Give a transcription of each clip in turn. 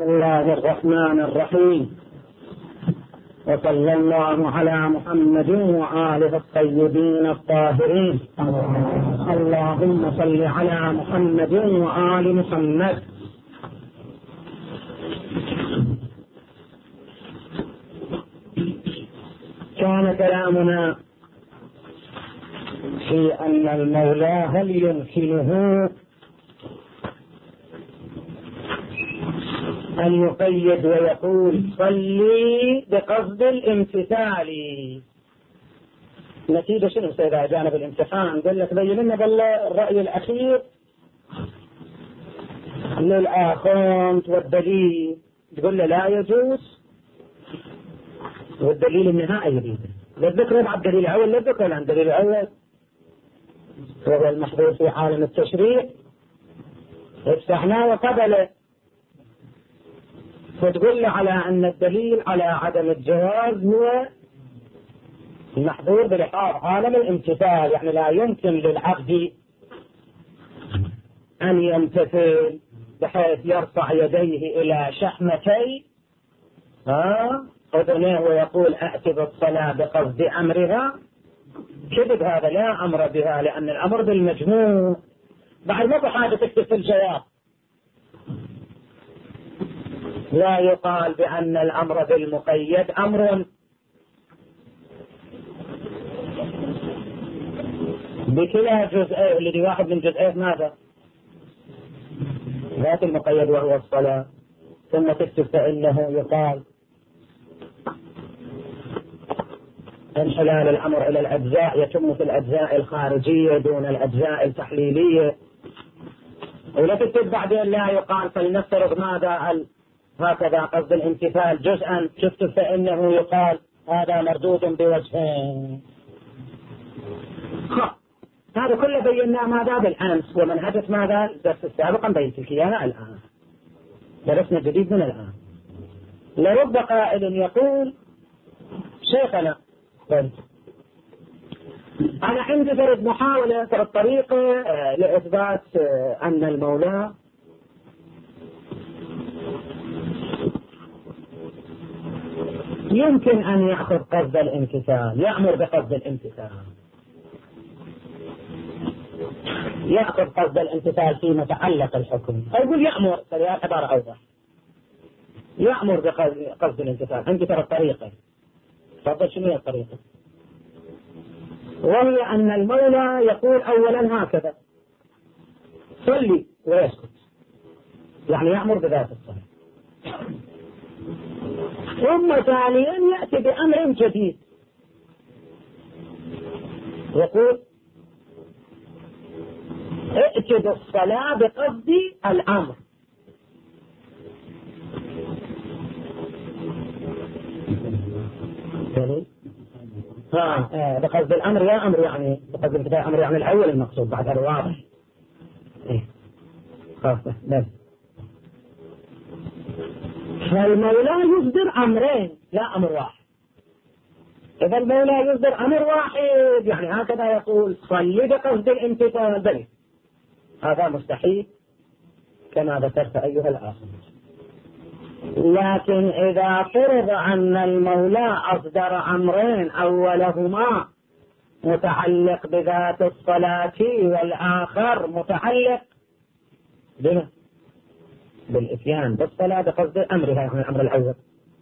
بسم الله الرحمن الرحيم، وصلى الله على محمد وآله الطيبين الطاهرين. اللهم صل على محمد وآل محمد. كان كلامنا في أن المولى هل يمكنه أن يقيد ويقول صلي بقصد الامتثال؟ نتيجة شنو سيدة جانب الامتحان؟ قال لك بين لنا بالرأي الأخير للآخرت والدليل، تقول له لا يجوز، والدليل النهائي يريد للذكر مع الدليل الأول، للذكر عن الدليل الأول وهو المحظور في عالم التشريع افتحناه وقبله، فتقول على أن الدليل على عدم الجواز هو المحظور بلحاظ عالم الامتثال، يعني لا يمكن للعبد أن يمتثل بحيث يرفع يديه إلى شحمتي أذنيه ويقول أأتي بالصلاة بقصد أمرها. كذب، هذا لا أمر بها، لأن الأمر بالمجموع. بعد ما بحاجة تكتب في الجواب، لا يقال بأن الأمر بالمقيد أمر بكلا جزئين، الذي واحد من جزئين ماذا؟ ذات المقيد وهو الصلاة. ثم تكتب فإنه يقال انحلال الأمر إلى الأجزاء يتم في الأجزاء الخارجية دون الأجزاء التحليلية. ولا تكتب بعدين لا يقال فلنفترض ماذا هكذا قصد الامتثال جزءا، شفت فإنه يقال هذا مردود بوجهين. هذا كله بيناه ماذا بالأمس، ومنهجة ماذا الدرس السابق بينت لك إياها الآن، درسنا جديد من الآن. لرب قائل يقول شيخنا أنا عندي فرد محاولة فرد طريقة لإثبات أن المولى يمكن أن يأخذ قصد الامتثال، يأمر بقصد الامتثال، يأخذ قصد الامتثال في متعلق الحكم، أقول يأمر عبارة أوضح، يأمر بقصد الامتثال. عندي فرد طريقة، تفضل شنو هي الطريقة؟ وهي أن المولى يقول أولا هكذا صلي ويسكت، يعني يأمر بذات الصلاة. ثم ثانيا يأتي بأمر جديد، يقول ائت بالصلاة بقصد الأمر. بقصد الأمر يا أمر، يعني بقصد الأمر يعني الأول المقصود، بعد هذا واضح. خاصة لا، فالمولى يصدر أمرين لا أمر واحد. إذا المولى يصدر أمر واحد يعني هكذا يقول صلي بقصد الامتثال، بل هذا مستحيل كما ذكرت أيها الآخر. لكن إذا فرض أن المولى أصدر أمرين أولهما متعلق بذات الصلاة والآخر متعلق بالإتيان بالصلاة بقصد أمرها، يعني الأمر الأول،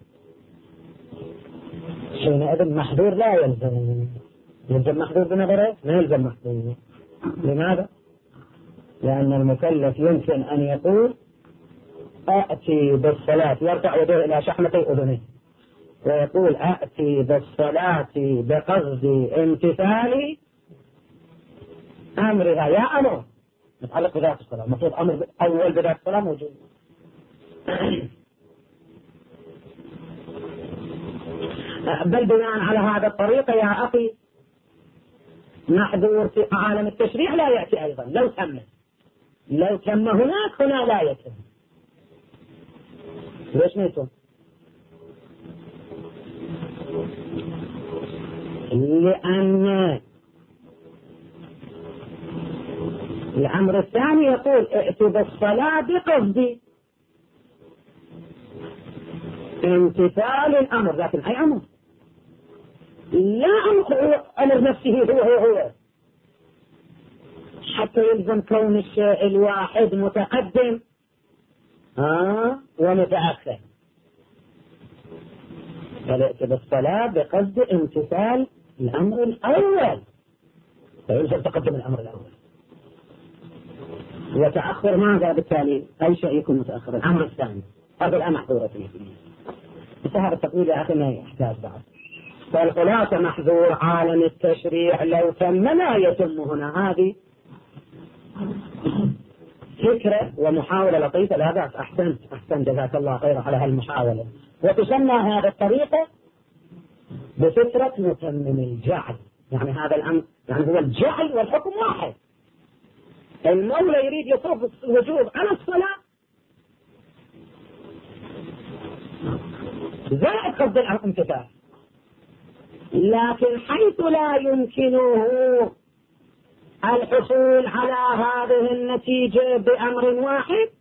حينئذ محظور لا يلزم. يلزم محظور بنظره؟ لا يلزم محظور. لماذا؟ لأن المكلف يمكن أن يقول أأتي بالصلاة، يرفع يديه إلى شحمتي أذنيه ويقول أأتي بالصلاة بقصد امتثال أمرها، يا أمر متعلق بذات الصلاة، المفروض أمر أول بذات الصلاة موجود. بل بناء على هذا الطريقة يا أخي محظور في عالم التشريع لا يأتي أيضا، لو تم هناك هنا لا يتم. ليش ما يتم؟ لأن الأمر الثاني يقول ائتوا بالصلاة بقصدي، امتثال الأمر، لكن أي أمر؟ لا أمر نفسه هو حتى يلزم كون الشيء الواحد متقدم ومتأخر. فليأتي بالصلاة بقصد امتثال الأمر الأول، فيلزم تقدم الأمر الأول. وتأخر ماذا بالتالي؟ أي شيء يكون متأخر، الأمر الثاني. هذا الآن محظورة فيه. بس هذا التقويل يا أخي ما يحتاج بعد. فالخلاصة محظور عالم التشريع لو تم لا يتم هنا. هذه فكرة ومحاولة لطيفة، لا بأس. أحسنت جزاك الله خيرا على هالمحاولة. وتسمى هذه الطريقة بفكرة متمم الجعل. يعني هذا الأمر يعني هو الجعل والحكم واحد. المولى يريد يصرف الوجوب على الصلاة زائد قصد الامتثال، لكن حيث لا يمكنه الحصول على هذه النتيجة بأمر واحد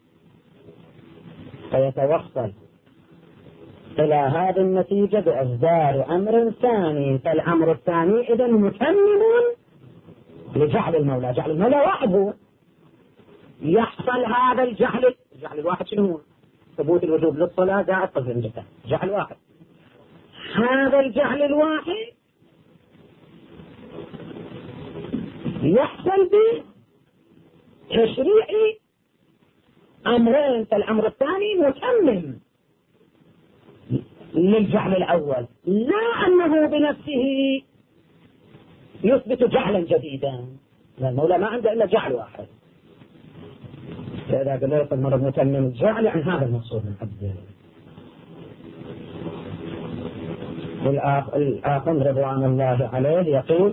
فيتوصل إلى هذه النتيجة بإصدار أمر ثاني. فالأمر الثاني إذن متمم لجعل المولى. جعل المولى واحد هو. يحصل هذا الجعل الواحد شنو هو؟ ثبوت الوجوب للصلاة زائد قصد الامتثال، جعل واحد. هذا الجعل الواحد يحصل بتشريع أمرين. فالأمر الثاني متمم للجعل الأول، لا أنه بنفسه يثبت جعلا جديدا. لا، المولى ما عنده إلا جعل واحد. فإذا قلت المرة متمم الجعل عن هذا المقصود من حد. والآخر رضوان الله عليه يقول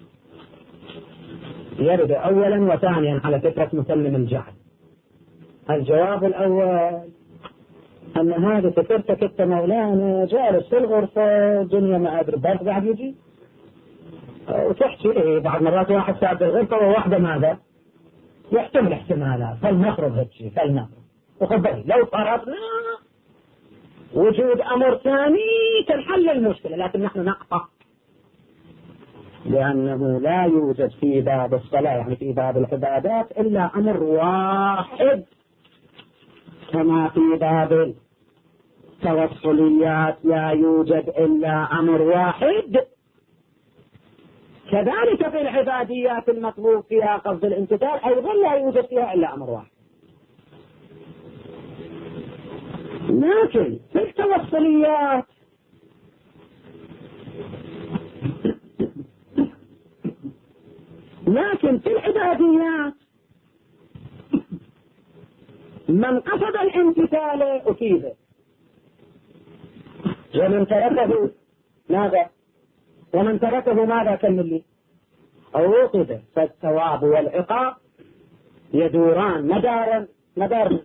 يرد أولا وثانيا على فكرة متمم الجعل. الجواب الأول أن هذه فكرتك أنت مولانا جالس في الغرفة الدنيا ما أدري برد بعد يجي وتحكي بعض مرات واحد ساعد الغرفة وواحدة ماذا يحتمل احتمالات. فلنفرض هالشيء، وخبري لو فرضنا وجود أمر ثاني تنحل المشكلة، لكن نحن نقطع لأنه لا يوجد في باب الصلاة يعني في باب العبادات إلا أمر واحد، كما في باب التوصليات لا يوجد إلا أمر واحد، كذلك في العباديات المطلوب فيها قصد الامتثال أيضا لا يوجد فيها إلا أمر واحد. لكن في التوصليات لكن في العباديات من قصد الامتثال أفيده، ومن تركه ماذا؟ ومن تركه ماذا كمل لي؟ أو وقف. فالثواب والعقاب يدوران مدار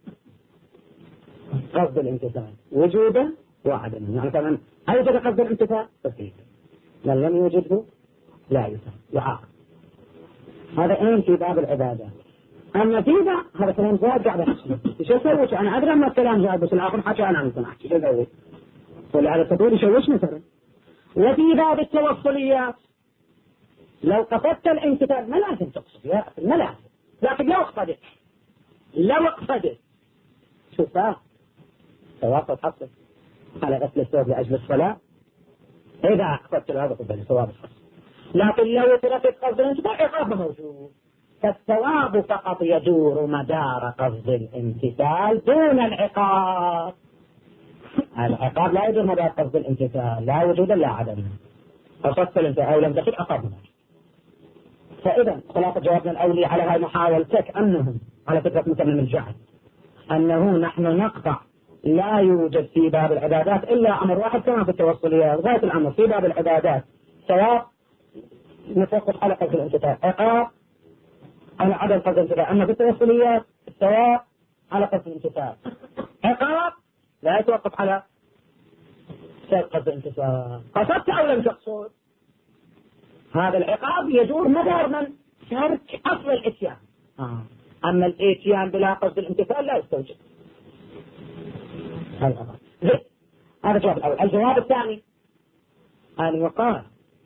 قصد الامتثال وجودا وعدما. يعني فمن أوجد قصد الامتثال ففيه، من لم يوجده لا يعاقب. هذا أين في باب العبادة. أما في باب هذا كلام زاد قاعد أحكي شو أسوي؟ أنا أدري أما الكلام زاد بس الآخر حكى أنا مثلا أحكي شو أسوي؟ واللي على التطوير يشوشني مثلا. وفي باب التوصليات لو قصدت الامتثال ما لازم تقصد يا أخي، ما لازم، لكن لو اقصدت شو صار؟ ثواب حصل على غسل الثوب لأجل الصلاة. إذا قصدت هذا قبل ثواب الحصل، لكن لو تركت قصد الامتثال عقاب موجود. فالثواب فقط يدور مدار قصد الامتثال دون العقاب. العقاب لا يدور مدار قصد الامتثال، لا وجود لا عدم. قصدت الامتثال أو لم تقل عقاب. فإذا خلاصة جوابنا الأولي على هاي محاولتك أنهم على فكرة متمم الجعل أنه نحن نقطع لا يوجد في باب العبادات إلا أمر واحد كما في التوصليات. غاية الأمر في باب العبادات ثواب نتوقف على قصد الامتثال، عقاب على عدم قصد الامتثال. أما في التوصليات الثواب على قصد الامتثال، عقاب لا يتوقف على قصد الامتثال. قصدت أو لم تقصد هذا العقاب يدور مدار من ترك أصل الإتيان. أما الإتيان بلا قصد الامتثال لا يستوجب. هذا الجواب الأول. الجواب الثاني أن يقال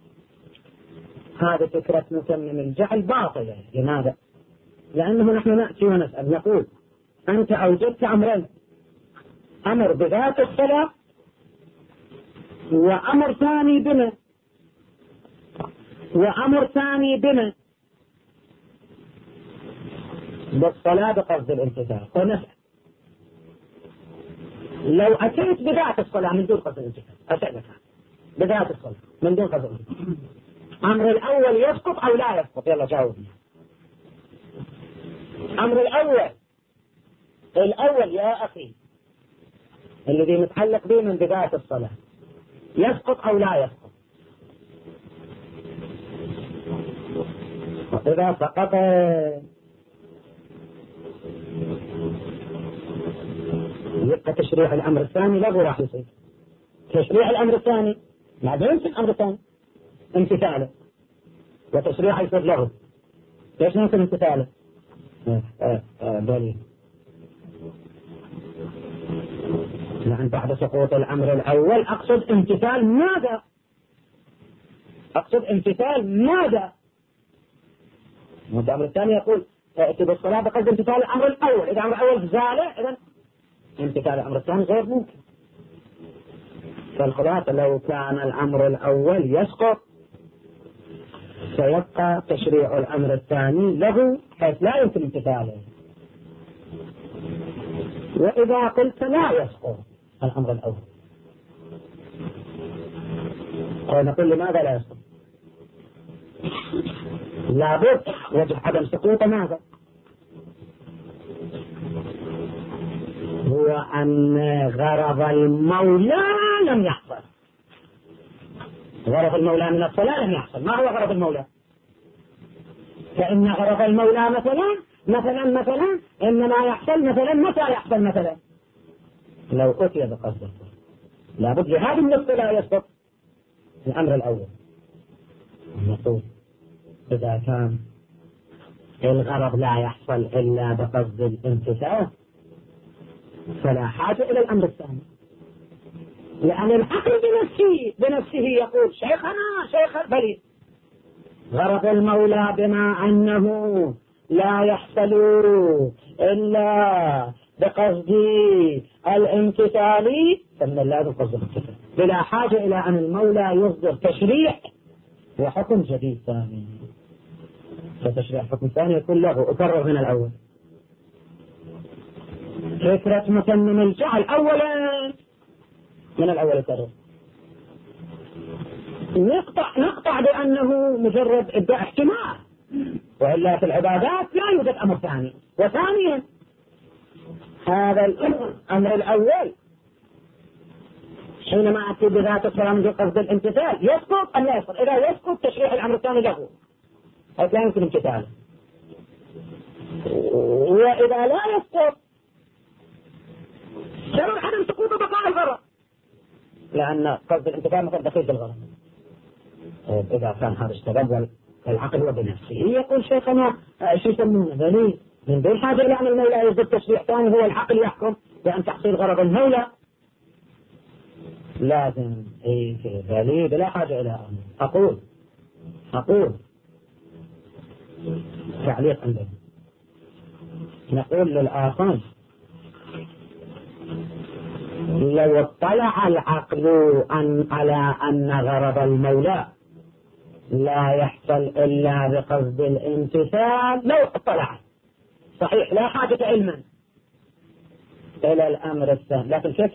هذه فكرة متمم الجعل باطلة. لماذا؟ لأنه نحن نأتي ونسأل نقول أنت أوجدت أمرين، أمر بذات الصلاة وأمر ثاني بما، وأمر ثاني بما بالصلاة بقصد الامتثال. فنسأل لو أتيت بذات الصلاة من دون قصد الامتثال، أسألك بذات الصلاة من دون قصد الامتثال، أمر الأول يسقط أو لا يسقط؟ يلا جاوبني. أمر الأول يا أخي الذي متعلق به من بذات الصلاة يسقط أو لا يسقط؟ وإذا سقط يبقى تشريع الأمر الثاني لغو راح يصير. تشريع الأمر الثاني بعدين في الأمر الثاني امتثاله، وتشريع يصير لغو. ليش ممكن امتثاله؟ دليل لأن بعد سقوط الأمر الأول أقصد امتثال ماذا؟ أقصد امتثال ماذا؟ والأمر الثاني يقول ائت بالصلاة بقصد امتثال الأمر الأول. إذا الأمر الأول زاله إذن امتثال الأمر الثاني غير ممكن. فالخلاصة لو كان الأمر الأول يسقط سيبقى تشريع الأمر الثاني له حيث لا يمكن امتثاله. وإذا قلت لا يسقط الأمر الأول نقول لماذا لا يسقط؟ لابد وجه عدم سقوطه ماذا؟ هو أن غرض المولى لم يحصل. غرض المولى من الصلاة لم يحصل. ما هو غرض المولى؟ فإن غرض المولى مثلا إنما يحصل مثلا متى يحصل؟ مثلا لو أتي بقصد الصلاة لابد لهذه النقطة لا يسقط الأمر الأول. نقول إذا كان الغرض لا يحصل إلا بقصد الامتثال فلا حاجة إلى الأمر الثاني، لأن العقل بنفسه يقول شيخ بلي غرض المولى بما أنه لا يحصل إلا بقصد الامتثال فمن اللازم قصد الامتثال بلا حاجة إلى أن المولى يصدر تشريع وحكم جديد ثاني. فتشريع حكم ثاني يكون له أكرر من الأول. فكرة متمم الجعل أولا من الأول يكرر. نقطع بأنه مجرد إبداء احتمال، وإلا في العبادات لا يوجد أمر ثاني. وثانيا هذا الأمر الأول حينما أتي بذات الصلاة من قصد الامتثال يسقط أم لا يسقط؟ إذا يسقط تشريع الأمر الثاني له حيث لا يمكن امتثاله. وإذا لا يسقط سبب عدم سقوط بقاء الغرض، لأن قصد الامتثال مثل دخيل بالغرض. إذا كان هذا السبب والعقل هو بنفسه يقول شيخنا شو يسمونه دليل من دون حاجة إلى أن المولى يصدر تشريع ثاني هو العقل يحكم بأن تحصيل غرض المولى لازم دليل بلا حاجة إلى أن أقول تعليق عندنا نقول للآخر لو اطلع العقل على أن غرض المولى لا يحصل إلا بقصد الامتثال لو اطلع صحيح لا حاجة علما إلى الأمر الثاني، لكن كيف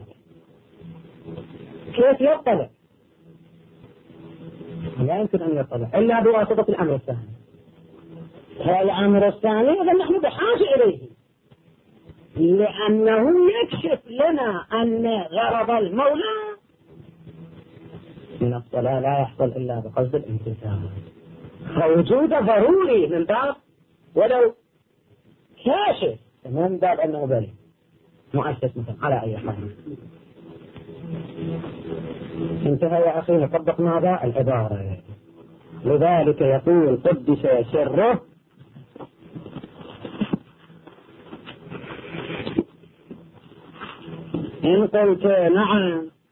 يطلع؟ لا يمكن أن يطلع إلا بواسطة الأمر الثاني. هذا الأمر الثاني إذا نحن بحاجة إليه لأنه يكشف لنا أن غرض المولى من الصلاة لا يحصل إلا بقصد الامتثال، فوجوده ضروري من باب ولو كاشف من باب أنه بلي مؤسس مثلا على أي حال. انتهى يا أخي نطبق ماذا؟ العبارة. لذلك يقول قدس سره إن قلت نعم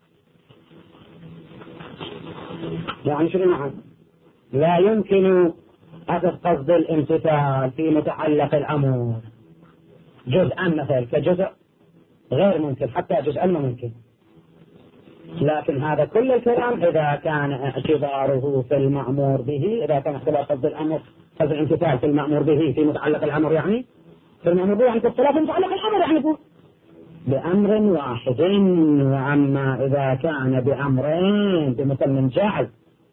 يعني شنو معنى؟ لا يمكن أخذ قصد الامتثال في متعلق الأمر جزءا مثل كجزء غير ممكن، حتى جزءا ما ممكن. لكن هذا كل الكلام إذا كان اعتباره في المأمور به، إذا كان اعتبار قصد الأمر قصد الامتثال في المأمور به في متعلق الأمر، يعني في المأمور به يعني في الصلاة في متعلق الأمر يعني بأمر واحد. وأما إذا كان بأمرين بمثل من جعل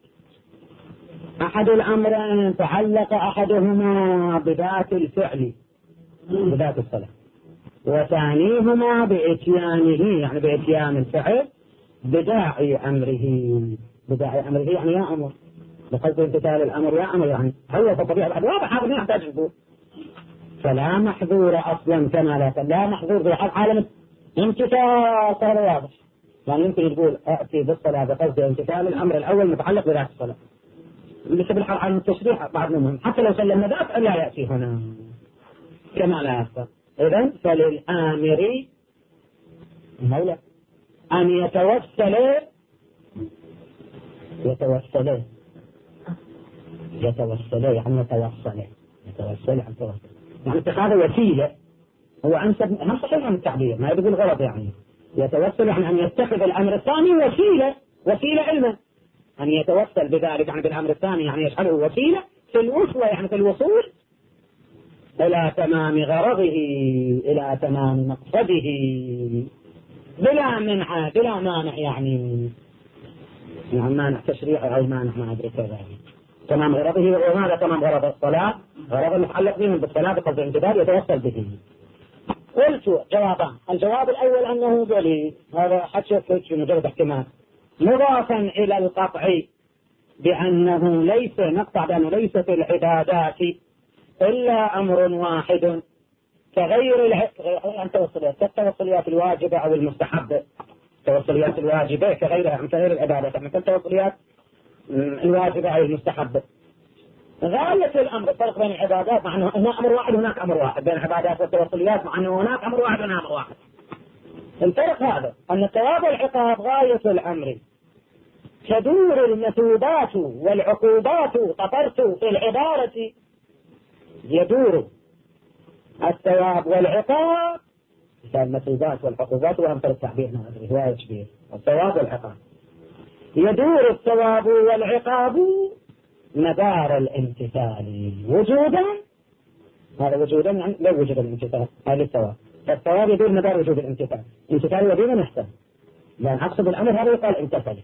أحد الأمرين تعلق أحدهما بذات الفعل بذات الصلاة، وثانيهما بإتيانه يعني بإتيان الفعل بداعي أمره. بداعي أمره يعني يا أمر، بقصد امتثال الأمر يا أمر، يعني هو فطبيعة بعد واضح هذا ما يحتاج حضور. فلا محظور أصلا كما لا محظور بحال عالم امتثال. هذا واضح. يعني يمكن تقول أأتي بالصلاة بقصد امتثال الأمر الأول متعلق بذات الصلاة، ليس بالحال عالم التشريح بعض منهم حتى لو سلمنا ذات لا يأتي هنا كما لا يحصل. إذن فللآمر مولى أن يتوسل يعني يتوسل يعني اتخاذ وسيلة. هو أنسب هم صحيح عن التعبير ما يقول غلط. يعني يتوسل يعني أن يتخذ الأمر الثاني وسيلة علما، أن يتوسل بذلك يعني بالأمر الثاني يعني يجعله وسيلة في الوصول يعني في الوصول إلى تمام غرضه إلى تمام مقصده بلا منع بلا مانع، يعني مانع تشريعي أو مانع ما أدري كذا. تمام غرضه. وهذا تمام غرض الصلاة، غرض المتعلق بهم بالصلاة بقصد الامتثال يتوصل به. قلت جوابان. الجواب الأول أنه بلي هذا حتى في مجرد احتمال مضافا إلى القطع بأنه ليس نقطع بأنه ليس في العبادات إلا أمر واحد كغير التوصليات الواجبة أو المستحبة. التوصليات الواجبة كغير العبادات مثل التوصليات الواجبة أو المستحبة. غاية الأمر الفرق بين العبادات مع أنه هنا أمر واحد هناك أمر واحد، بين العبادات والتوصليات مع أنه هناك أمر واحد هنا أمر واحد. الفرق هذا أن الثواب والعقاب غاية الأمر تدور المثوبات والعقوبات. طفرت في العبارة يدور الثواب والعقاب، المثوبات والعقوبات وأمثل التعبير ما أدري هواية كبير. الثواب والعقاب يدور الثواب والعقاب مدار الامتثال وجودا. هذا وجودا يعني لا وجود الامتثال هذا الثواب. فالثواب يدور مدار وجود الامتثال. امتثال يدور نحسن لأن أقصد الأمر هذا يقال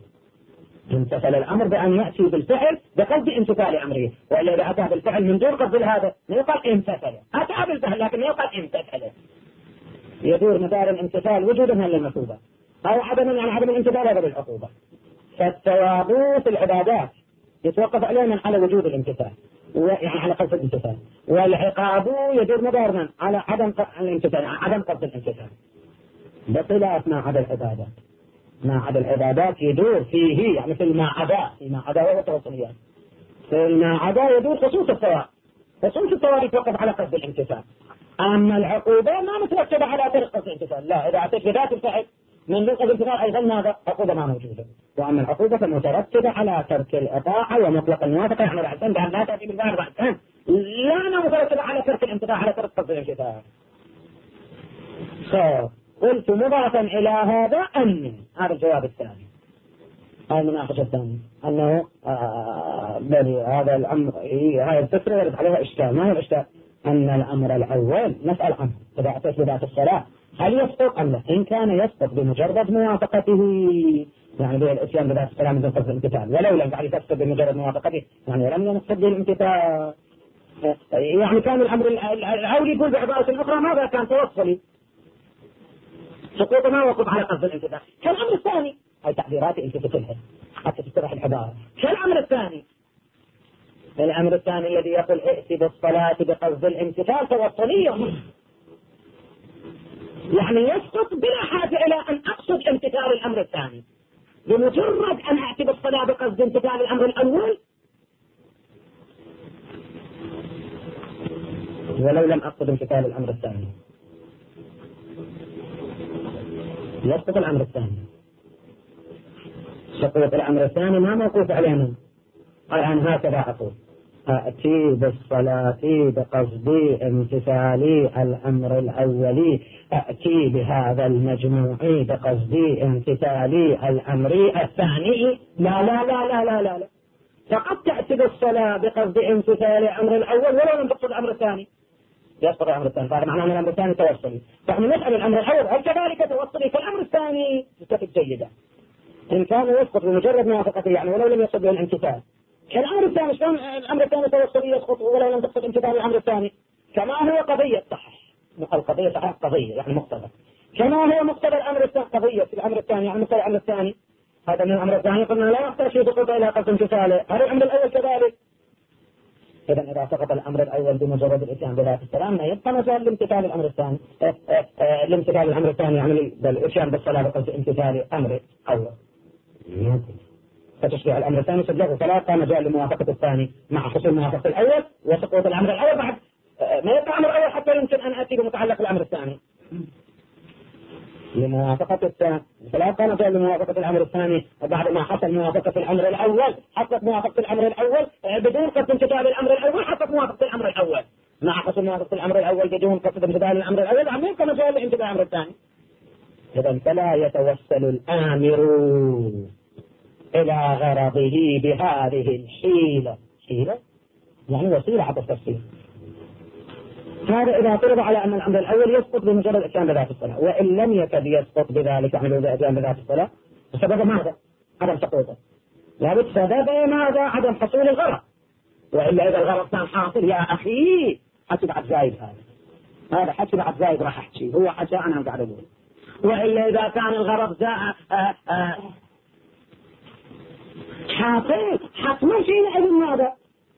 امتثل الأمر بأن يأتي بالفعل بقصد امتثال أمره، وإلا إذا أتى بالفعل من دون قصد هذا ما يقال امتثل. أتى بالفعل لكن ما يقال امتثل. يدور مدار الامتثال وجودا للمثوبة أو عدما يعني عدم الامتثال هذا بالعقوبة. فالثواب في العبادات يتوقف علينا على وجود الامتثال يعني على قصد الامتثال، والعقاب يدور مدارنا على عدم الامتثال عدم قصد الامتثال، بخلاف ما عدا العبادات. ما عدا العبادات يدور فيه يعني في ما عدا وهو التوصليات. في ما عدا يدور خصوص الثواب. خصوص الثواب يتوقف على قصد الامتثال. أما العقوبة ما مترتبة على ترك قصد الامتثال، لا إذا أتيت بذات الفعل من ذلك الامتثال أيضا ماذا عقوبة ما موجودة. وأما العقوبة فمترتبة على ترك الإطاعة ومطلق الموافقة يعني العزم بأن لا تأتي بالفعل بعد لا مترتبة على ترك الامتثال على ترك قصد الامتثال. قلت مضافا إلى هذا أن هذا الجواب الثاني. المناقشة الثانية أنه بل هذا الأمر هذه الفكرة يرد عليها إشكال. ما هو الإشكال؟ أن الأمر الأول نسأل عنه إذا أتيت بذات الصلاة هل يسقط أم لا؟ إن كان يسقط بمجرد موافقته يعني بالإتيان بذات الصلاة من قصد الامتثال، ولو لم يعني تسقط بمجرد موافقته يعني لم ينقصد بالامتثال، يعني كان الأمر الأول يقول بعبارة أخرى ماذا كان توصلي سقوط ما وقف على قصد الامتثال. كالأمر الثاني هاي تعبيرات التفت لها حتى تسترح العبارة. كالأمر الثاني الأمر الثاني الذي يقول ائت بالصلاة بقصد الامتثال توصليه يعني يسقط بلا حاجة إلى أن أقصد امتثال الأمر الثاني. بمجرد أن أأتي بالصلاة بقصد امتثال الأمر الأول ولو لم أقصد امتثال الأمر الثاني يسقط الأمر الثاني. سقوط الأمر الثاني ما موقوف علينا. الآن هكذا أقول: أأتي بالصلاة بقصد امتثال الأمر الأولي، أأتي بهذا المجموع بقصد امتثال الأمر الثاني. لا لا لا لا لا لا, لا. فقد تأتي بالصلاة بقصد امتثال الأمر الأول ولو لم تقصد الأمر الثاني. يسقط الأمر الثاني، فهذا معناه أن الأمر الثاني توصلي. فإحنا نسأل الأمر الأول هل كذلك توصلي في الأمر الثاني؟ تستفيد جيدا. إن كان يسقط بمجرد موافقته يعني ولو لم يصل به الامتثال. الأمر الثاني شلون الأمر الثاني توصلي يسقط ولو لم تقصد امتثال الأمر الثاني؟ كما هو قضية صحيح، القضية صحيح قضية يعني مقتضى، كما هو مقتضى الأمر الثاني قضية في الأمر الثاني يعني مقتضى الأمر الثاني. هذا من الأمر الثاني قلنا لا يحتاج سقوط إلى قصد امتثاله. هل الأمر الأول كذلك؟ إذا إذا سقط الأمر الأول بمجرد الإتيان بذات السلام ما يبقى مجال لامتثال الأمر الثاني، لامتثال الأمر الثاني يعني الإتيان بالصلاة بقصد امتثال أمر أول. فتشريع الأمر الثاني سجله ثلاثة مجال لموافقة الثاني مع حصول موافقة الأول وسقوط الأمر الأول. بعد ما يبقى الأمر الأول حتى يمكن أن أتي بمتعلق بالأمر الثاني لموافقة الثاني. ثلاثة مجال لموافقة الأمر الثاني بعد ما حصل موافقة الأمر الأول، حصلت موافقة الأمر الأول بدون قصد امتثال الأمر الأول، حصلت موافقة الأمر الأول مع حصول موافقة الأمر الأول بدون قصد امتثال الأمر الأول، عم يبقى مجال لامتثال الأمر الثاني. إذا فلا يتوسل الآمر إلى غرضه بهذه الحيلة. حيلة يعني وسيلة على التفسير. هذا إذا فرض على أن الأمر الأول يسقط بمجرد الإتيان بذات الصلاة، وإن لم يكد يسقط بذلك يعني الإتيان بذات الصلاة، السبب ماذا؟ عدم سقوطه. لابد سبب ماذا؟ عدم حصول الغرض. وإلا إذا الغرض كان حاصل يا أخي حكي بعد زايد، هذا حكي بعد زايد راح أحكي، هو حكى أنا قاعد أقول. وإلا إذا كان الغرض حاصل حتما حينئذ ماذا؟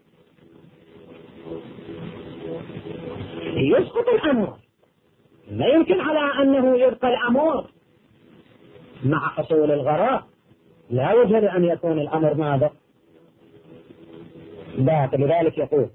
يسقط الأمر. لا يمكن على أنه يبقى الأمر مع حصول الغرض، لا يجب أن يكون الأمر ماذا؟ باقي. لذلك يقول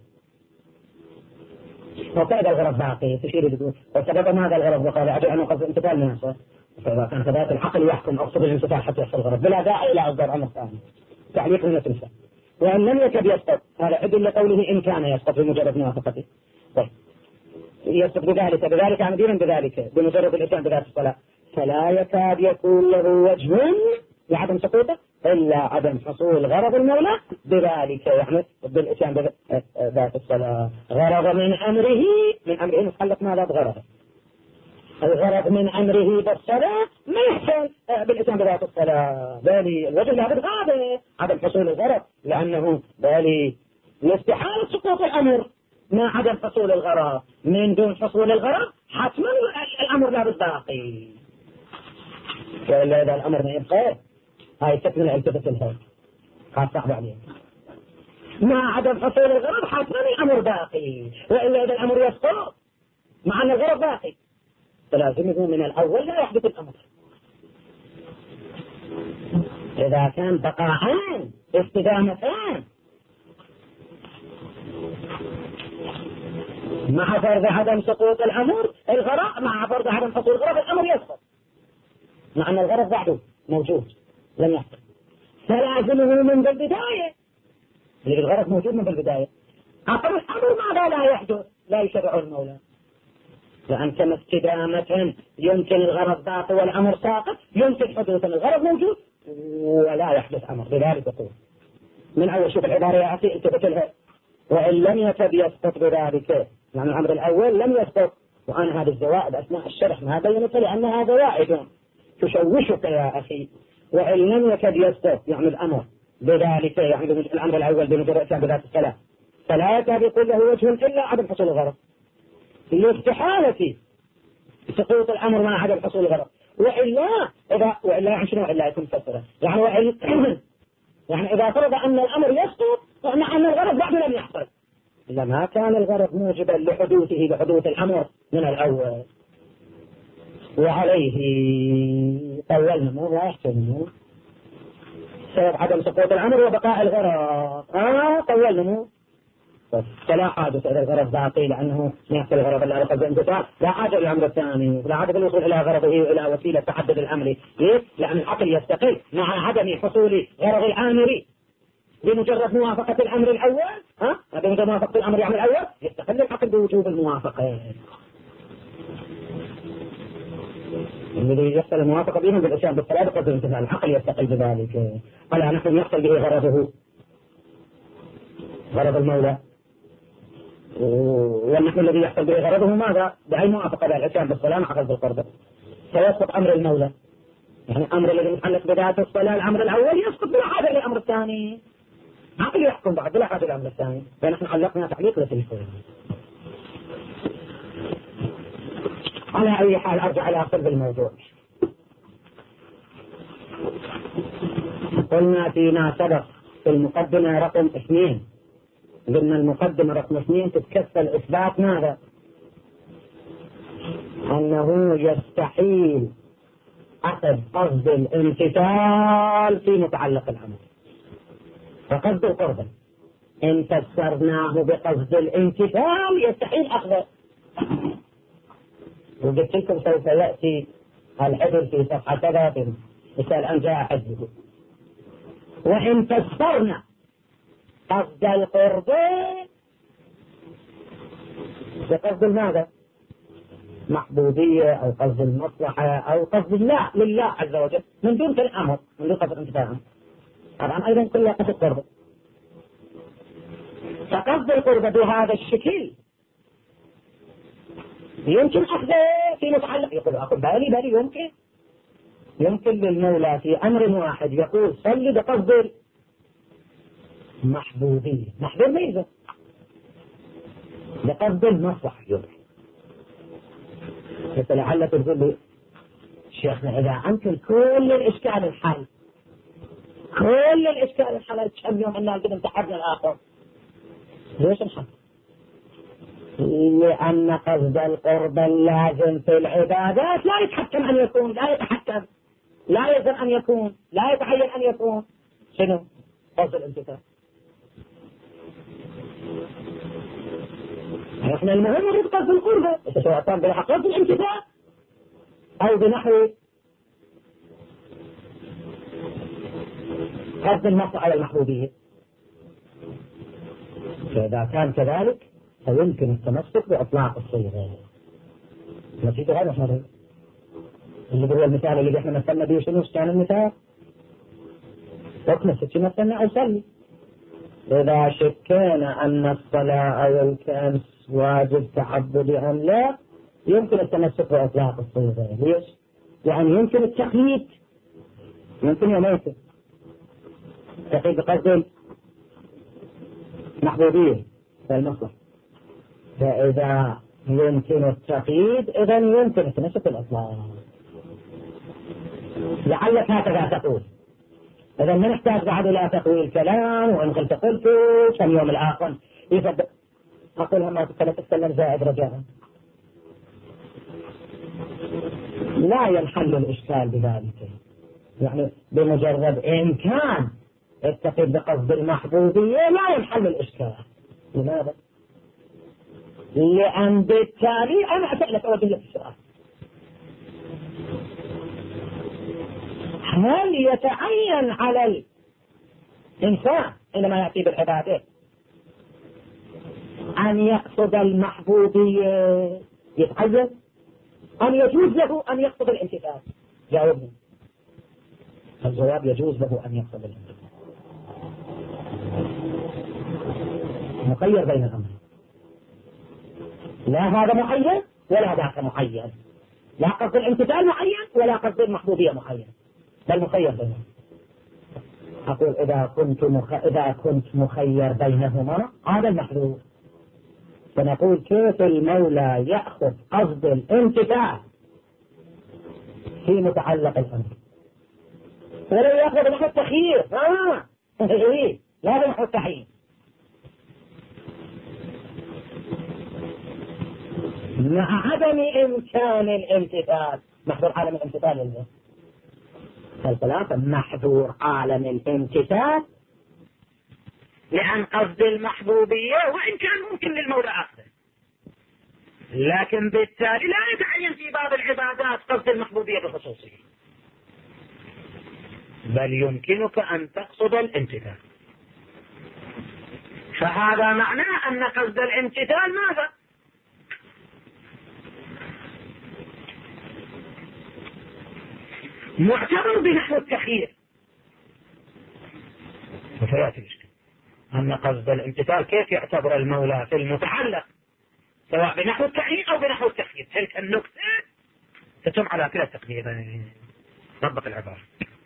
وكذا الغرض باقي تشير بدون وسبب ماذا الغرض باقي لأجل أنه قصد امتثال مناسبة. فإذا كان كذلك العقل يحكم أقصد الامتثال حتى يحصل الغرض بلا داعي إلى أصدار أمر ثاني. تعليق من التمثال. وإن لم يكد يسقط هذا عدل لقوله إن كان يسقط بمجرد موافقته. طيب يسقط بذلك عن دين بذلك بمجرد الإتيان بذات الصلاة، فلا يكاد يكون له وجه لعدم سقوطه إلا عدم حصول غرض المولى بذلك يعني بالإتيان بذات الصلاة. غرض من أمره نتحلق ماذا بغرضه؟ الغرض من أمره بالصلاة ما يحصل بالإتيان بذات الصلاة، بالي الوجه لابد هذا عدم حصول الغرض، لأنه بالي لاستحالة سقوط الأمر مع عدم حصول الغرض. من دون حصول الغرض حتما الأمر لابد باقي، وإلا إذا الأمر ما يبقى هاي تكمل التفت الهي هذا صعب عليه. مع عدم حصول الغرض حتما الأمر باقي، وإلا إذا الأمر يسقط مع أن الغرض باقي فلازمه من الأول لا يحدث الأمر. إذا كان بقاءان استدامتان مع فرض عدم سقوط الأمر الغرض مع فرض عدم حصول الغرض الأمر يسقط مع أن الغرض بعده موجود لم يحصل، فلازمه من البداية. الغرض موجود من البداية. أقل الأمر ماذا لا يحدث؟ لا يشرع المولى، لأن كما استدامة يمكن الغرض باقي والأمر ساقط، يمكن حدوث الغرض موجود ولا يحدث أمر. لذلك يقول من أول شوف العبارة يا أخي التفت لها وإن لم يكد يسقط بذلك يعني الأمر الأول لم يسقط. وأنا هذه الزوائد أثناء الشرح ما بينت لأنها زوائد تشوشك يا أخي. وإن لم يكد يسقط يعني الأمر بذلك يعني الأمر الأول بمجرد بذات الصلاة فلا يكاد يكون له وجه إلا عدم حصول الغرض لاستحالة سقوط الأمر مع عدم حصول الغرض. وإلا يعني شنو إلا يكون فسره يعني إذا فرض أن الأمر يسقط مع أن الغرض بعده لم يحصل إذا ما كان الغرض موجبا لحدوث الأمر من الأول. وعليه طولنا مو لا يحتمل سبب عدم سقوط الأمر وبقاء الغرض طولنا مو فلا حاجة إلى الغرض ذاتي لأنه يحصل الغرض إلا لقصد الانتفاع، لا حاجة إلى الأمر الثاني، لا حاجة الوصول إلى غرضه وإلى وسيلة تعدد الأمر. ليه؟ لأن العقل يستقل مع عدم حصول غرض الآمر بمجرد موافقة الأمر الأول. بمجرد موافقة الأمر يعني الأول يستقل العقل بوجوب الموافقة. الذي يحصل الموافقة بينهم بالأشياء بالطلاب قصد الانتفاع، العقل يستقل بذلك. ولا نحن يحصل به غرضه، غرض المولى، والنحو الذي يحصل به غرضه ماذا؟ بأي موافقة بالعصيان بالصلاة أخذ بالقرب. فيسقط أمر المولى، يعني أمر الذي يتعلق بذات الصلاة الأمر الأول يسقط بلا حاجة للأمر الثاني، عقل يحكم بعد بلا حاجة للأمر الثاني. فنحن علقنا تعليق لتلك. على أي حال أرجع إلى صلب الموضوع. قلنا فيما سبق في المقدمة رقم 2، قلنا المقدمة رقم 2 تتكفل إثبات ماذا؟ أنه يستحيل أخذ قصد الامتثال في متعلق الأمر، فقصد القرب إن فسرناه بقصد الامتثال يستحيل أخذه. وقلت لكم سوف يأتي الحدث في صفحة 3 مثال أن جاء حدثه. وإن فسرنا قصد القرب بقصد ماذا؟ محبوبية أو قصد المصلحة أو قصد الله لله عز وجل من دون الأمر، من دون قصد الانتفاع، طبعا أيضا كلها قصد القرب. فقصد القرب بهذا الشكل يمكن أخذه في متعلق. يقول أخذ بالي يمكن للمولى في أمر واحد يقول صلي بقصد محبوبية، محبوب ميزة بقصد المصلحة. يمكن لعل تقول لي شيخنا إذا أمكن كل الإشكال الحل، كل الإشكال الحل كم يوم أننا قد انتحرنا الآخر، ليش الحل؟ لأن قصد القرب اللازم في العبادات لا يتحكم أن يكون، لا يتحكم، لا يلزم أن يكون، لا يتعين أن يكون. شنو قصد الامتثال؟ احنا المهم نريد قصد القرب، سواء كان بقصد الامتثال أو بنحو قصد النص على المحبوبية. فإذا كان كذلك فيمكن التمسك بإطلاق الصيغة. نسيت هذا احنا اللي هو المثال اللي احنا مثلنا به. شنو كان المثال؟ وقت شو مثلنا أو صلي. إذا شكينا أن الصلاة أو الكنس واجب تعبدي أم لا يمكن التمسك بإطلاق الصيغة. ليش؟ يعني يمكن التقييد، يمكن يا ميت تقييد بقصد محبوبية والمصلحة. فإذا يمكن التقييد إذا يمكن التمسك بالإطلاق. لعلك هكذا تقول. إذا ما نحتاج بعد إلى تقويل الكلام، وإن قلت كم يوم الآخر يفضل أقولها ما تتكلم زائد رجاء. لا ينحل الإشكال بذلك، يعني بمجرد إمكان التقييد بقصد المحبوبية لا ينحل الإشكال. لماذا؟ لأن بالتالي أنا أسألك أوجه لك السؤال، هل يتعين على الإنسان عندما يأتي بالعبادة أن يقصد المحبوبية؟ يتعين أن يجوز له أن يقصد الامتثال؟ جاوبني. الجواب يجوز له أن يقصد الامتثال، مخير بين الأمرين. لا هذا معين ولا ذاك معين، لا قصد الامتثال معين ولا قصد المحبوبية معين، بل مخير بينهما. أقول إذا كنت مخير بينهما هذا المحذور. فنقول كيف المولى يأخذ قصد الامتثال في متعلق الأمر ولو يأخذ نحو التخيير؟ لا نحو التحيير. مع عدم إمكان الامتثال، محذور عالم الامتثال لله. الثلاثة محذور عالم الامتثال لأن قصد المحبوبية وإن كان ممكن للمولى أخذه، لكن بالتالي لا يتعين في بعض العبادات قصد المحبوبية بخصوصه، بل يمكنك أن تقصد الامتثال. فهذا معناه أن قصد الامتثال ماذا؟ معتبر بنحو التخيير. فيأتي الإشكال أن قصد الامتثال كيف يعتبر المولى في المتعلق، سواء بنحو التعيين أو بنحو التخيير. تلك النكتة تتم على كلا التقديرين. طبق العبارة.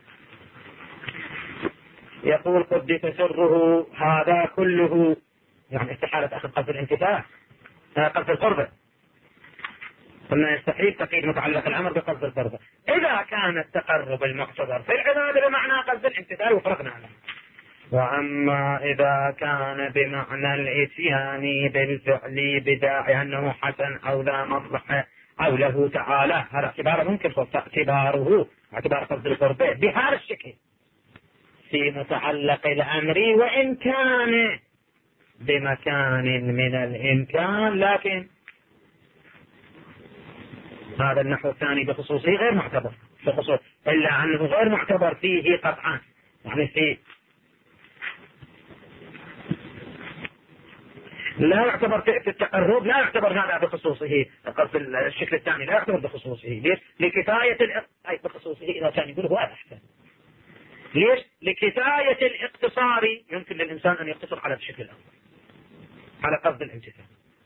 يقول قدس سره هذا كله، يعني استحالة أخذ قصد الامتثال قصد القربة. قلنا يستحيل تقييد متعلق الأمر بقصد القربة إذا كان التقرب المعتبر في العبادة بمعنى قصد الامتثال وفرقنا عنه. وأما إذا كان بمعنى الإتيان بالفعل بداعي أنه حسن أو ذا مصلحة أو له تعالى، هذا اعتبار ممكن اعتباره اعتبار قصد القربة بهذا الشكل في متعلق الأمر، وإن كان بمكان من الإمكان، لكن هذا النحو الثاني بخصوصه غير معتبر بخصوص، إلا أنه غير معتبر فيه قطعا، يعني فيه لا يعتبر في التقرب، لا يعتبر هذا بخصوصه. قصد الشكل الثاني لا يعتبر بخصوصه. ليش؟ لكفاية بخصوصه إذا كان يقول هو أحسن. ليش؟ لكفاية الاقتصار. يمكن للإنسان أن يقتصر على الشكل الأول، على قصد الامتثال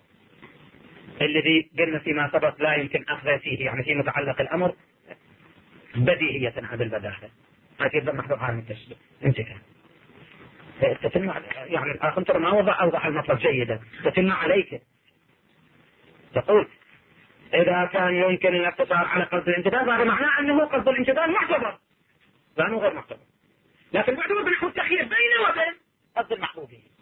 الذي قلنا فيما سبق لا يمكن أخذ فيه، يعني في متعلق الأمر بديهية هذا البداهة. هذا محذور عام التشبيه امتثال. تتم يعني الآخر ترى ما أوضح المطلب جيدا. تتم عليك تقول إذا كان يمكن الاقتصار على قصد الامتثال، هذا معناه أنه قصد الامتثال معتبر، لأنه غير معتبر، لكن معتبر بنحو التخيير بينه وبين قصد المحبوبية.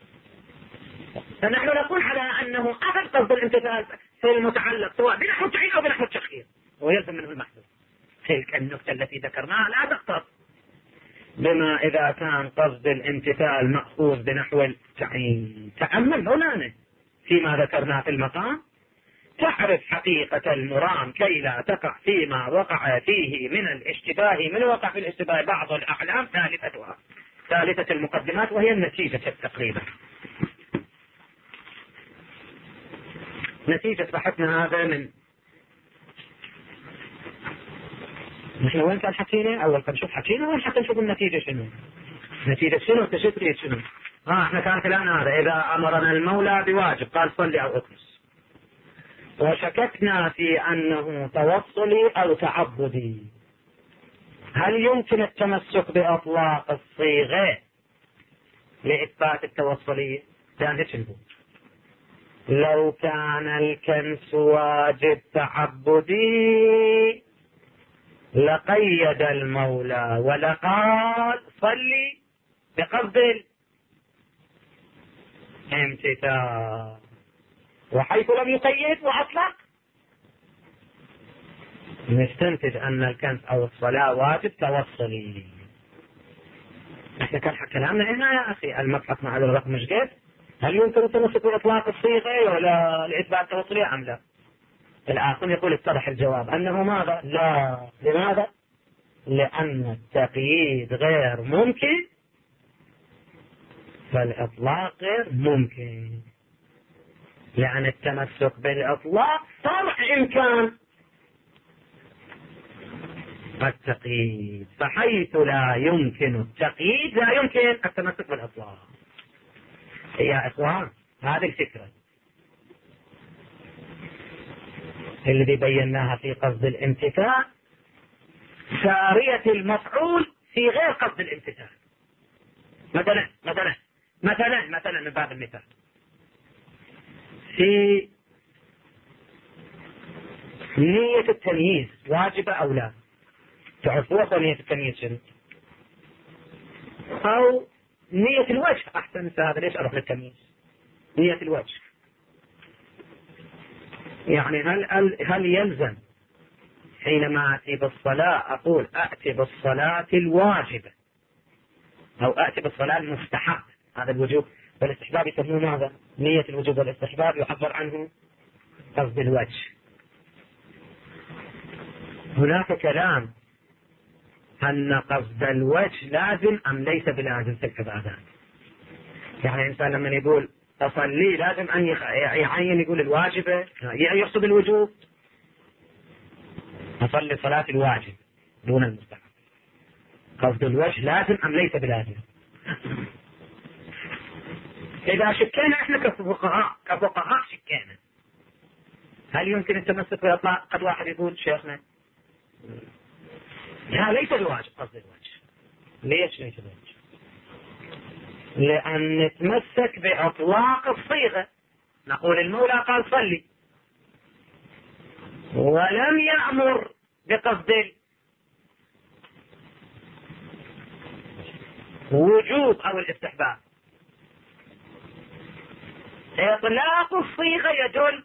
فنحن نقول على أنه أخذ قصد الامتثال في المتعلق سواء بنحو التعيين أو بنحو التخيير، ويلزم منه المحذور. تلك النكتة التي ذكرناها لا تختص بما إذا كان قصد الامتثال مأخوذ بنحو التعيين. تأمل مولانا فيما ذكرناه في المقام، تعرف حقيقة المرام كي لا تقع فيما وقع فيه من الاشتباه. من وقع في الاشتباه بعض الأعلام ثالثة المقدمات، وهي النتيجة تقريبا. نتيجة بحثنا هذا من نحن وين كان حكينا؟ أول كان نشوف حكينا وين حتى نشوف النتيجة شنو. نتيجة شنو تشتري شنو. احنا كان كلامنا هذا إذا أمرنا المولى بواجب قال صلي أو اكنس، وشككنا في أنه توصلي أو تعبدي، هل يمكن التمسك بأطلاق الصيغة لإثبات التوصلية؟ لأن لو كان الكنس واجب تعبدي لقيد المولى ولقال صلي بقصد الامتثال، وحيث لم يقيد وأطلق نستنتج أن الكنس أو الصلاة واجب توصلي. احنا كان كلامنا هنا يا أخي المبحث مع الرقم مش قد هل يمكن التمسك بإطلاق الصيغة ولا لإثبات التوصلية أم لا؟ الآخر يقول اتضح الجواب أنه ماذا؟ لا. لماذا؟ لأن التقييد غير ممكن فالإطلاق غير ممكن، لأن التمسك بالإطلاق طرح إمكان التقييد، فحيث لا يمكن التقييد لا يمكن التمسك بالإطلاق. يا إخوان هذه الفكرة الذي بيناها في قصد الامتثال سارية المفعول في غير قصد الامتثال. مثلا من باب المثال في نية التمييز واجبة أو لا؟ تعرفوا نية التمييز شنو؟ أو نية الوجه أحسن هذا. ليش أروح للتمييز؟ نية الوجه يعني هل يلزم حينما أتي بالصلاة أقول أأتي بالصلاة الواجبة أو أأتي بالصلاة المستحب هذا الوجوب والاستحباب يسمونه ماذا؟ نية الوجوب والاستحباب يعبر عنه قصد الوجه. هناك كلام أن قصد الوجه لازم أم ليس بلازم في العبادات. يعني الإنسان لما يقول أصلي لازم أن يعين يقول الواجبة يقصد الوجوب، أصلي صلاة الواجب دون المستحب. قصد الوجه لازم أم ليس بلازم؟ إذا شكينا إحنا كفقهاء شكينا، هل يمكن التمسك بإطلاق؟ قد واحد يقول شيخنا لا ليس بواجب قصد الوجه. ليش ليس بواجب؟ لأن نتمسك بإطلاق الصيغة، نقول المولى قال صلي ولم يأمر بقصد الوجوب أو الاستحباب. إطلاق الصيغة يدل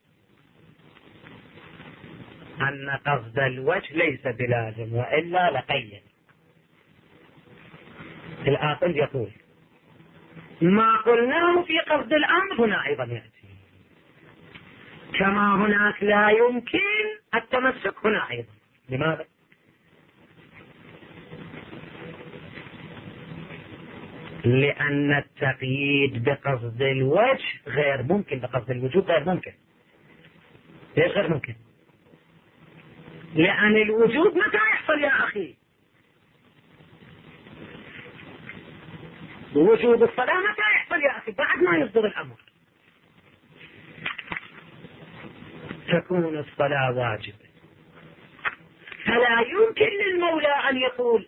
أن قصد الوجه ليس بلازم، وإلا لقيد. الآخر يقول ما قلناه في قصد الأمر هنا أيضا يأتي، كما هناك لا يمكن التمسك هنا أيضا. لماذا؟ لأن التقييد بقصد الوجه غير ممكن، بقصد الوجوب غير ممكن. ليش غير ممكن؟ لأن الوجوب متى يحصل يا أخي؟ وجوب الصلاة متى يحصل يا أخي؟ بعد ما يصدر الأمر تكون الصلاة واجبة. فلا يمكن للمولى أن يقول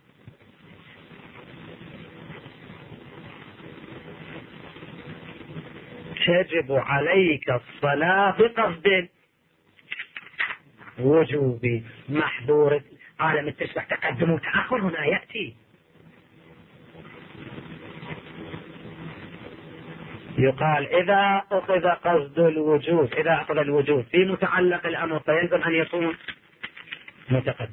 تجب عليك الصلاة بقصد وجوب محظور. عالم التشبه تقدم وتأخر هنا يأتي. يقال إذا أخذ قصد الوجوب، إذا أخذ الوجوب في متعلق الأمر فيلزم أن يكون متقدم،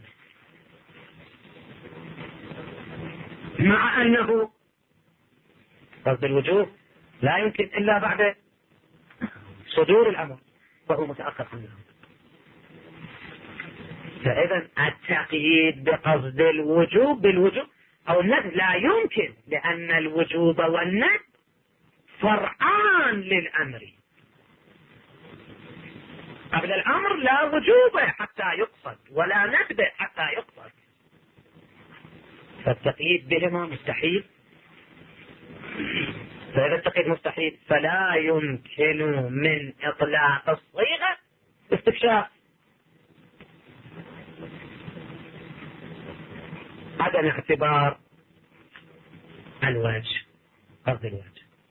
مع أنه قصد الوجوب لا يمكن إلا بعد صدور الأمر فهو متأخر عنه. فإذا التقييد بقصد الوجوب بالوجوب أو الندب لا يمكن، لأن الوجوب والندب فرعان للأمر. قبل الأمر لا وجوب حتى يقصد ولا ندب حتى يقصد، فالتقييد بهما مستحيل. فإذا التقييد مستحيل فلا يمكن من إطلاق الصيغة استكشاف عدم اعتبار الوجه قصد الوجه.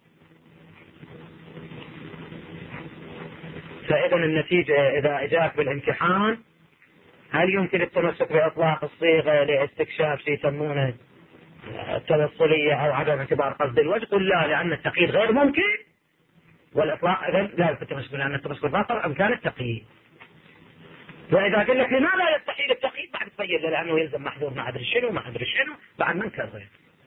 فإذا النتيجة إذا إجاك بالامتحان هل يمكن التمسك بإطلاق الصيغة لاستكشاف شيء يسمونه التوصلية أو عدم اعتبار قصد الوجه؟ قل لا، لأن التقييد غير ممكن والإطلاق لا التمسك، لأن التمسك باطل أمكان التقييد. وإذا قل لك لماذا يستحيل التقييد بعد تبين لأنه يلزم محظور ما أدري شنو ما أدري شنو بعد ما انكر.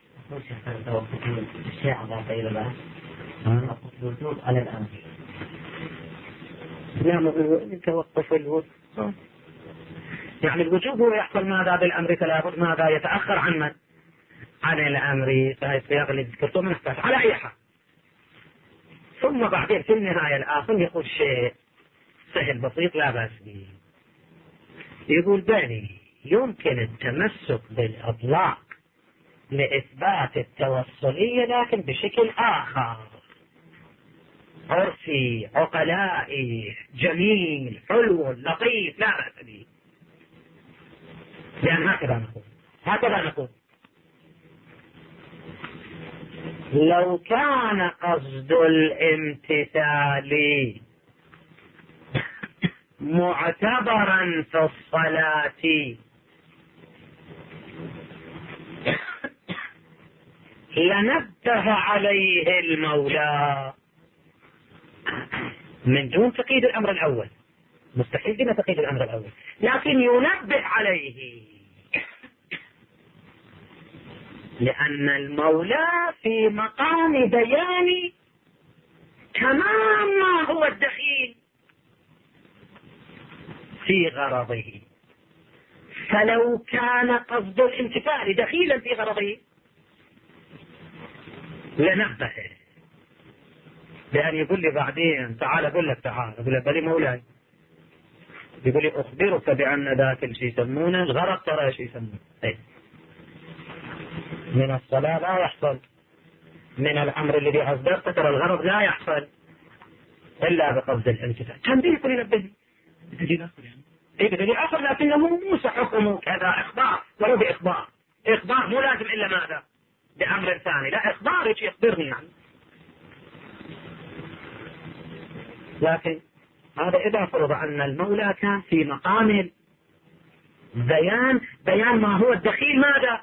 الشيء غير بقى الوجود على الأمر. نعم توقف الوجود، يعني الوجوب هو يحصل ماذا بالأمر، فلا بد ماذا يتأخر عن من؟ عن الأمر. فهي السياق اللي ذكرته من احتاج على أي حال. ثم بعدين في النهاية الآخر يقول شيء سهل بسيط لا بأس به، يقول بني يمكن التمسك بالإطلاق لإثبات التوصلية لكن بشكل آخر، عرفي عقلائي جميل حلو لطيف لا بأس به. لأن هكذا نقول لو كان قصد الامتثال معتبرا في الصلاة لنبه عليه المولى من دون تقييد الأمر الأول. مستحيل بنا تقييد الأمر الأول، لكن ينبه عليه لأن المولى في مقام بيان تمام ما هو الدخيل في غرضه، فلو كان قصد الامتثال دخيلا في غرضه لنبهه بأن يقول لي بعدين تعال أقول لك تعال أقول لك بلي مولاي يقول لي أخبرك بأن ذاك الشيء يسمونه الغرض، ترى شيء يسمونه من الصلاة لا يحصل، من الأمر الذي أصدرت ترى الغرض لا يحصل إلا بقصد الامتثال. تنبيه يقول ينبهني بدليل آخر لكنه مو حكمه كذا إخبار ولو بإخبار، إخبار مو لازم إلا ماذا بأمر ثاني، لا إخبار يجي يخبرني يعني. لكن هذا إذا فرض أن المولى كان في مقام بيان ما هو الدخيل ماذا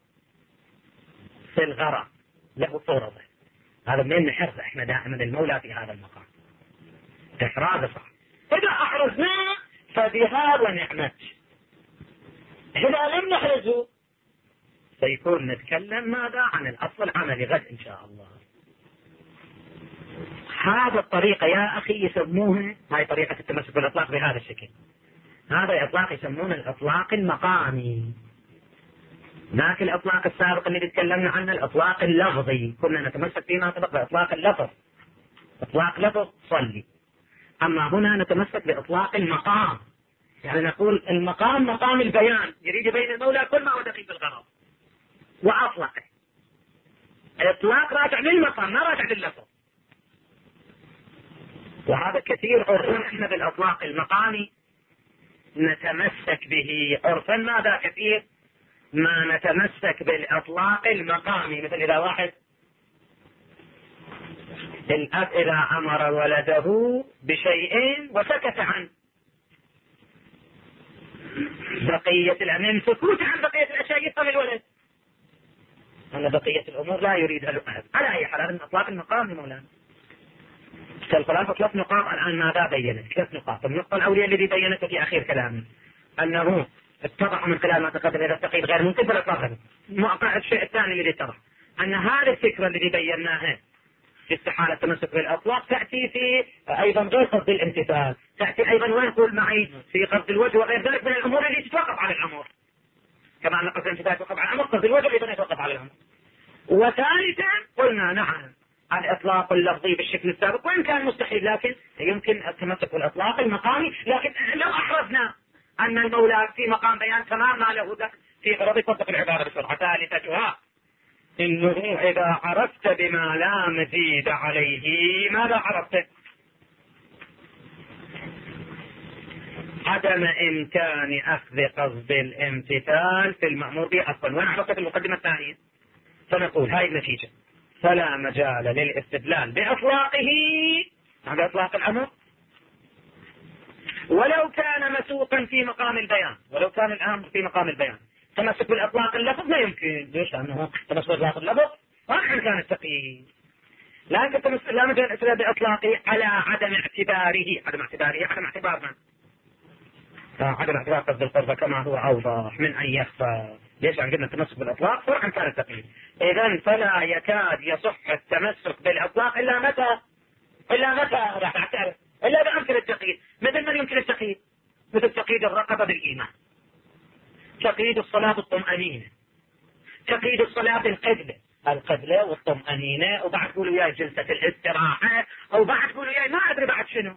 في الغرض له فرضه، هذا من نحرز احنا دائما المولى في هذا المقام إحراز صح. إذا أحرزناه فبها ونعمت، إذا لم نحرزه سيكون نتكلم ماذا عن الأصل العملي غد إن شاء الله. هذا الطريقة يا أخي يسموها، هاي طريقة التمسك بالإطلاق بهذا الشكل، هذا إطلاق يسمونه الإطلاق المقامي. ذاك الإطلاق السابق اللي تكلمنا عنه الإطلاق اللفظي، كنا نتمسك فيما سبق بإطلاق اللفظ، إطلاق لفظ صلي. أما هنا نتمسك بإطلاق المقام، يعني نقول المقام مقام البيان، يريد بين المولى كل ما هو دقيق بالغرض وأطلقه. الإطلاق راجع للمقام ما راجع لللفظ، وهذا كثير عرفا احنا بالإطلاق المقامي نتمسك به عرفا. ماذا كثير ما نتمسك بالإطلاق المقامي، مثل إذا واحد الأب إذا أمر ولده بشيء وسكت عنه، بقية الأمر سكوت عن بقية الأشياء يفهم الولد أن بقية الأمور لا يريدها الأهل. على أي حال هذا من إطلاق المقام مولانا. الخلاصة 3 نقاط الآن ماذا بينت؟ 3 نقاط. النقطة الأولية الذي بينته في أخير كلامه أنه اتضح من خلال ما تقدم إذا التقييد غير ممكن فلا تظهر. الشيء الثاني الذي اتضح أن هذه الفكرة التي بيناها في استحالة التمسك بالأطلاق تأتي في أيضا غير قصد الامتثال، تأتي أيضا ويقول معي في قصد الوجه وغير ذلك من الأمور التي تتوقف على الأمور، كما أن قصد الامتثال يتوقف على الأمر قصد الوجه أيضا يتوقف على الأمر. وثالثا قلنا نعم الإطلاق اللفظي بالشكل السابق وإن كان مستحيل لكن يمكن التمسك بالإطلاق المقامي، لكن لو أحرزنا أن المولى في مقام بيان تمام ما له دخل في غرض يطبق العبارة بسرعة. ثالثتها إنه إذا عرفت بما لا مزيد عليه ماذا عرفت؟ عدم إمكان أخذ قصد الامتثال في المأمور به أصلا. ونعرف في المقدمة الثانية فنقول هاي النتيجة: فلا مجال للاستدلال بإطلاقه على إطلاق الأمر ولو كان مسوقا في مقام البيان، ولو كان الأمر في مقام البيان. تمسك بالإطلاق اللفظ لا يمكن، ليش؟ لأنه تمسك بالإطلاق اللفظ وإن كان التقييد، لكن تمسك لا مجال الاستدلال بإطلاقه على عدم اعتباره. عدم اعتبار من؟ عدم اعتبار قصد القربة كما هو أوضح من أن يخفى. ليش؟ عن قلنا التمسك بالإطلاق فرعا كان التقييد. إذن فلا يكاد يصح التمسك بالإطلاق إلا متى راح تعترف إلا بأمثلة التقييد. مثل من يمكن التقييد؟ مثل تقييد الرقبة بالإيمان، تقييد الصلاة بالطمأنينة، تقييد الصلاة بالقبلة والطمأنينة، وبعد تقولوا يا جلسة الاستراحة، أو بعد تقولوا يا ما أدري بعد شنو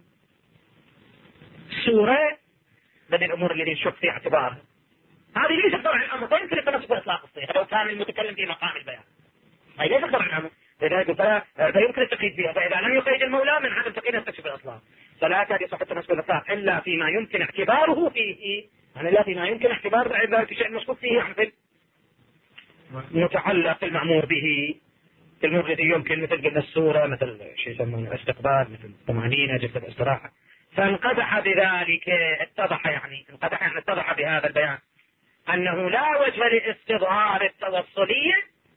سورة من الأمور اللي نشوف في اعتبارها. هذه ليس طبعا الأمر، فيمكن التمسك بإطلاق الصيغة لو كان المتكلم في مقام البيان. هذه ليس طبعا الأمر، فيمكن التقييد بها. فإذا لم يقيد المولى من عدم تقييد التمسك بالإطلاق فلا يكاد يصح التمسك بالإطلاق إلا فيما يمكن اعتباره فيه، يعني لا فيما يمكن اعتبار ذلك الشيء المشكوك فيه، مثل متعلق المأمور به، المأمور الذي يمكن مثل قلنا السورة، مثل شيء يسمونه الاستقبال، مثل الطمأنينة، جلسة الاستراحة. فانقدح بذلك، اتضح بهذا البيان أنه لا وجه لاستظهار التوصلية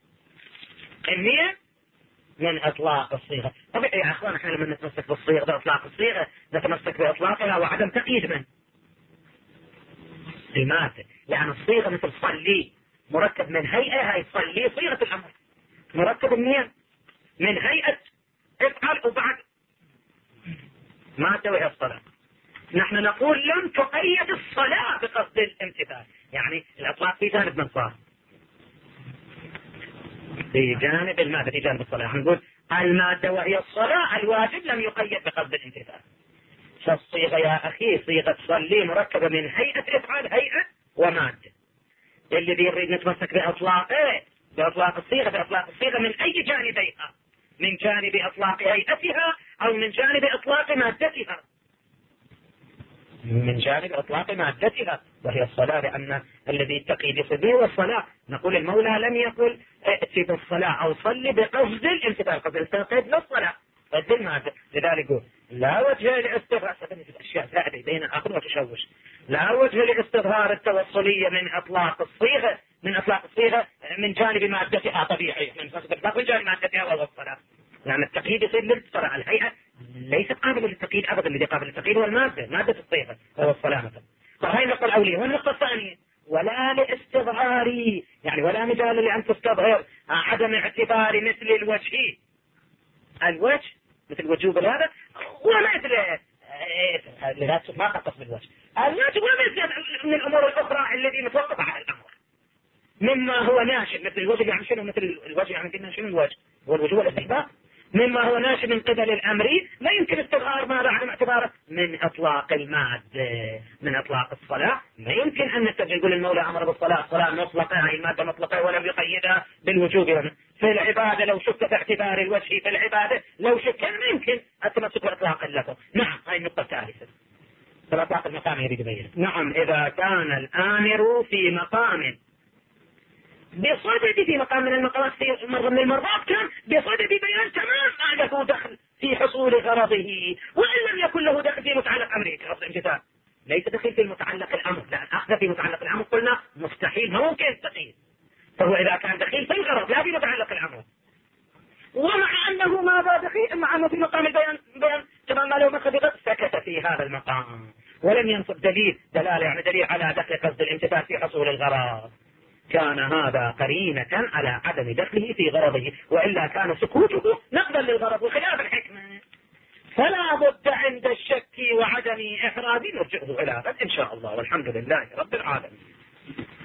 من إطلاق الصيغة. طبيعي يا أخوان احنا لما نتمسك بالصيغة بإطلاق الصيغة نتمسك بإطلاقها وعدم تقييد من؟ لماذا؟ لأن الصيغة مثل صلي مركب من هيئة، هاي تصلي صيغة الأمر، مركب من هيئة افعل وبعد مادة وهي الصلاة. نحن نقول لم تقيد الصلاة بقصد الامتثال، يعني الإطلاق في جانب من صار، في جانب المادة، في جانب الصلاة. نقول المادة وهي الصلاة الواجب لم يقيد بقصد الامتثال. فالصيغة يا أخي صيغة صلي مركبة من هيئة افعل، هيئة ومادة. اللي بيريد نتمسك بإطلاق الصيغة من أي جانبيها، من جانب إطلاق هيئتها أو من جانب إطلاق مادتها، من جانب إطلاق مادتها وهي الصلاة، لأن الذي يتقي بصدره هو الصلاة. نقول المولى لم يقل ائتي بالصلاة أو صلي بقصد الامتثال، قصد الامتثال للصلاة قصد المادة. لذلك لا وجه لاستظهار الأشياء زائدة بين الآخر وتشوش، لا وجه لاستظهار التوصلية من إطلاق الصيغة، من جانب مادتها طبيعية، من جانب مادتها وهو الصلاة، لأن التقييد يصير للصلاة. الهيئة ليست قابلة للتقييد أبدا، الذي قابل للتقييد هو المادة، مادة الصيغة وهو الصلاة مثلا. فهي النقطة الأولية. والنقطة الثانية ولا لاستظهاري، يعني ولا مجال لأن تستظهر عدم اعتبار مثل الوجه، مثل وجوب هذا ومثل ما قصد الوجه، الوجه ومثل من الأمور الأخرى الذي متوقفة على الأمر مما هو ناشئ، مثل الوجه يعني شنو؟ مثل الوجه يعني قلنا شنو الوجه؟ والوجوب والاستحباب. مما هو ناشئ من قبل الأمر لا يمكن استظهار ماذا عدم اعتباره من إطلاق المادة، من إطلاق الصلاة. ما يمكن أن نقول المولى أمر بالصلاة، صلاة مطلقة، هي المادة مطلقة ولم يقيدها بالوجوب. في العبادة لو شك باعتبار الوجه، في العبادة لو شك ما يمكن التمسك بإطلاق اللفظ. نعم، هاي النقطة الثالثة. فالإطلاق المقام يريد يبين. نعم، إذا كان الآمر في مقام بصدد، في مقام من المقامات، في مرة من المرات كان بصدد بيان تمام ما له دخل في حصول غرضه، وإن لم يكن له دخل في متعلق أمره كأصل امتثال. ليس دخل في متعلق الأمر، لأن أخذ في متعلق الأمر قلنا مستحيل، ما ممكن يستقيم. فهو إذا كان دخيل في الغرض لا في متعلق الأمر، ومع أنه ماذا دخيل، مع أنه في مقام البيان تمام ما له مخبط، سكت في هذا المقام ولم ينصب دلالة يعني دليل على دخل قصد الامتثال في حصول الغرض. كان هذا قرينة على عدم دخله في غرضه، وإلا كان سكوته نقدا للغرض وخلاف الحكمة. فلا بد عند الشك وعدم إحراز نرجعه إلى غد إن شاء الله، والحمد لله رب العالمين.